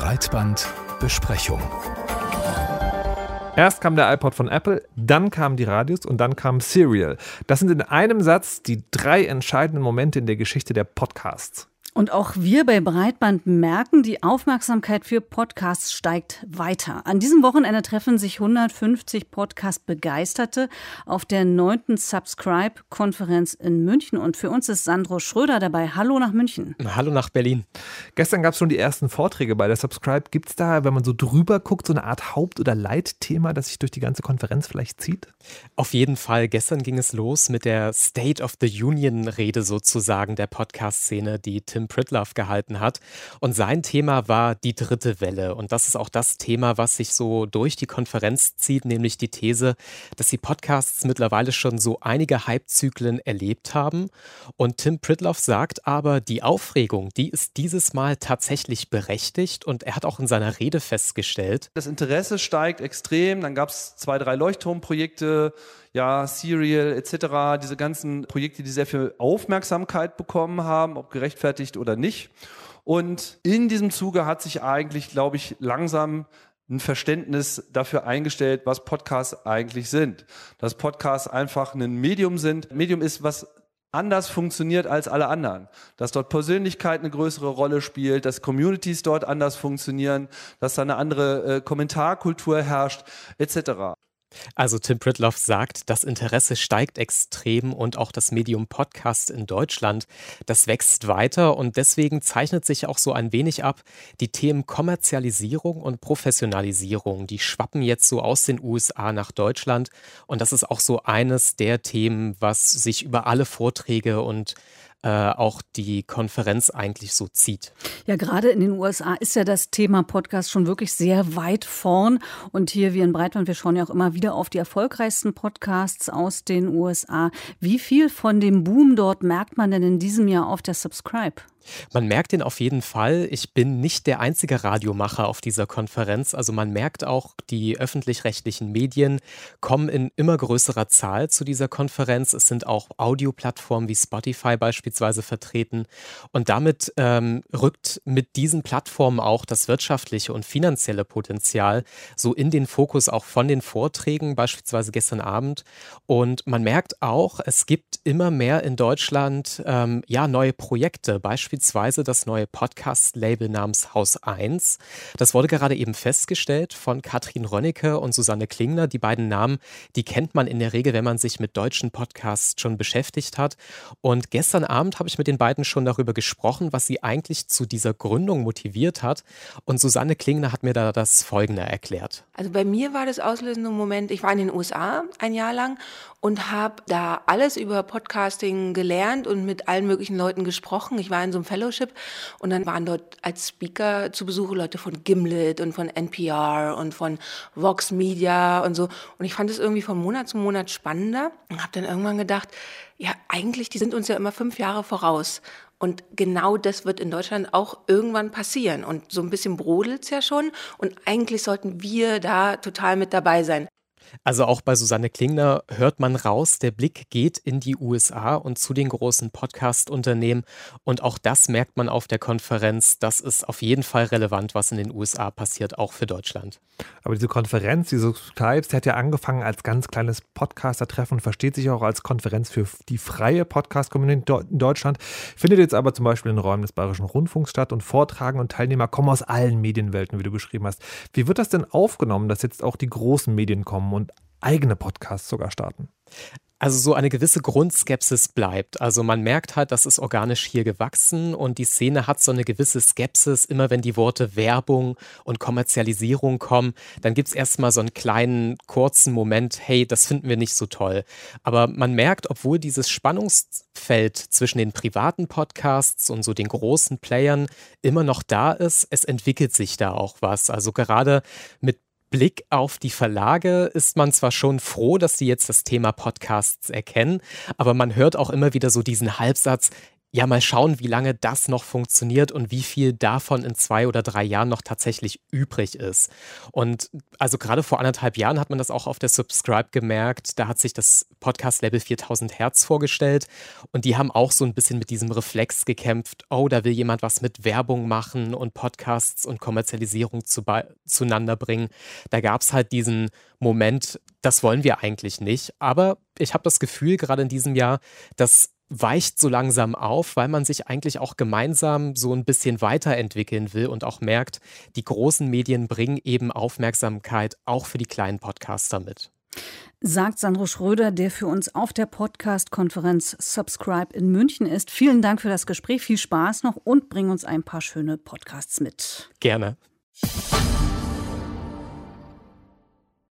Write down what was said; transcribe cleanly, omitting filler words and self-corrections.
Breitbandbesprechung. Erst kam der iPod von Apple, dann kamen die Radios und dann kam Serial. Das sind in einem Satz die 3 entscheidenden Momente in der Geschichte der Podcasts. Und auch wir bei Breitband merken, die Aufmerksamkeit für Podcasts steigt weiter. An diesem Wochenende treffen sich 150 Podcast-Begeisterte auf der 9. Subscribe-Konferenz in München. Und für uns ist Sandro Schröder dabei. Hallo nach München. Hallo nach Berlin. Gestern gab es schon die ersten Vorträge bei der Subscribe. Gibt es da, wenn man so drüber guckt, so eine Art Haupt- oder Leitthema, das sich durch die ganze Konferenz vielleicht zieht? Auf jeden Fall. Gestern ging es los mit der State of the Union-Rede sozusagen der Podcast-Szene, die Tim Pritlove gehalten hat. Und sein Thema war die dritte Welle. Und das ist auch das Thema, was sich so durch die Konferenz zieht, nämlich die These, dass die Podcasts mittlerweile schon so einige Hypezyklen erlebt haben. Und Tim Pritlove sagt aber, die Aufregung, die ist dieses Mal tatsächlich berechtigt. Und er hat auch in seiner Rede festgestellt: Das Interesse steigt extrem. Dann gab es 2, 3 Leuchtturmprojekte, ja, Serial etc., diese ganzen Projekte, die sehr viel Aufmerksamkeit bekommen haben, ob gerechtfertigt oder nicht. Und in diesem Zuge hat sich eigentlich, glaube ich, langsam ein Verständnis dafür eingestellt, was Podcasts eigentlich sind. Dass Podcasts einfach ein Medium sind. Medium ist, was anders funktioniert als alle anderen. Dass dort Persönlichkeit eine größere Rolle spielt, dass Communities dort anders funktionieren, dass da eine andere Kommentarkultur herrscht, etc. Also Tim Pritlove sagt, das Interesse steigt extrem und auch das Medium Podcast in Deutschland, das wächst weiter und deswegen zeichnet sich auch so ein wenig ab, die Themen Kommerzialisierung und Professionalisierung, die schwappen jetzt so aus den USA nach Deutschland und das ist auch so eines der Themen, was sich über alle Vorträge und auch die Konferenz eigentlich so zieht. Ja, gerade in den USA ist ja das Thema Podcast schon wirklich sehr weit vorn. Und hier, wir in Breitband, wir schauen ja auch immer wieder auf die erfolgreichsten Podcasts aus den USA. Wie viel von dem Boom dort merkt man denn in diesem Jahr auf der Subscribe? Man merkt den auf jeden Fall. Ich bin nicht der einzige Radiomacher auf dieser Konferenz. Also man merkt auch, die öffentlich-rechtlichen Medien kommen in immer größerer Zahl zu dieser Konferenz. Es sind auch Audioplattformen wie Spotify beispielsweise vertreten. Und damit rückt mit diesen Plattformen auch das wirtschaftliche und finanzielle Potenzial so in den Fokus auch von den Vorträgen, beispielsweise gestern Abend. Und man merkt auch, es gibt immer mehr in Deutschland neue Projekte, beispielsweise das neue Podcast-Label namens Haus 1. Das wurde gerade eben festgestellt von Katrin Rönnecke und Susanne Klingner. Die beiden Namen, die kennt man in der Regel, wenn man sich mit deutschen Podcasts schon beschäftigt hat. Und gestern Abend habe ich mit den beiden schon darüber gesprochen, was sie eigentlich zu dieser Gründung motiviert hat. Und Susanne Klingner hat mir da das Folgende erklärt. Also bei mir war das auslösende Moment, ich war in den USA ein Jahr lang und habe da alles über Podcasting gelernt und mit allen möglichen Leuten gesprochen. Ich war in so einem Fellowship und dann waren dort als Speaker zu Besuch Leute von Gimlet und von NPR und von Vox Media und so. Und ich fand es irgendwie von Monat zu Monat spannender und habe dann irgendwann gedacht, ja eigentlich, die sind uns ja immer 5 Jahre voraus. Und genau das wird in Deutschland auch irgendwann passieren. Und so ein bisschen brodelt's ja schon. Und eigentlich sollten wir da total mit dabei sein. Also auch bei Susanne Klingner hört man raus, der Blick geht in die USA und zu den großen Podcast-Unternehmen. Und auch das merkt man auf der Konferenz. Das ist auf jeden Fall relevant, was in den USA passiert, auch für Deutschland. Aber diese Konferenz, diese Subscribe, die hat ja angefangen als ganz kleines Podcaster-Treffen und versteht sich auch als Konferenz für die freie Podcast-Community in Deutschland. Findet jetzt aber zum Beispiel in Räumen des Bayerischen Rundfunks statt und Vortragende und Teilnehmer kommen aus allen Medienwelten, wie du beschrieben hast. Wie wird das denn aufgenommen, dass jetzt auch die großen Medien kommen und eigene Podcasts sogar starten? Also so eine gewisse Grundskepsis bleibt. Also man merkt halt, das ist organisch hier gewachsen und die Szene hat so eine gewisse Skepsis. Immer wenn die Worte Werbung und Kommerzialisierung kommen, dann gibt es erstmal so einen kleinen, kurzen Moment, hey, das finden wir nicht so toll. Aber man merkt, obwohl dieses Spannungsfeld zwischen den privaten Podcasts und so den großen Playern immer noch da ist, es entwickelt sich da auch was. Also gerade mit Blick auf die Verlage ist man zwar schon froh, dass die jetzt das Thema Podcasts erkennen, aber man hört auch immer wieder so diesen Halbsatz, ja, mal schauen, wie lange das noch funktioniert und wie viel davon in 2 oder 3 Jahren noch tatsächlich übrig ist. Und also gerade vor 1,5 Jahren hat man das auch auf der Subscribe gemerkt. Da hat sich das Podcast-Label 4000 Hertz vorgestellt und die haben auch so ein bisschen mit diesem Reflex gekämpft. Oh, da will jemand was mit Werbung machen und Podcasts und Kommerzialisierung zueinander bringen. Da gab es halt diesen Moment, das wollen wir eigentlich nicht. Aber ich habe das Gefühl, gerade in diesem Jahr, dass weicht so langsam auf, weil man sich eigentlich auch gemeinsam so ein bisschen weiterentwickeln will und auch merkt, die großen Medien bringen eben Aufmerksamkeit auch für die kleinen Podcaster mit. Sagt Sandro Schröder, der für uns auf der Podcast-Konferenz Subscribe in München ist. Vielen Dank für das Gespräch, viel Spaß noch und bring uns ein paar schöne Podcasts mit. Gerne.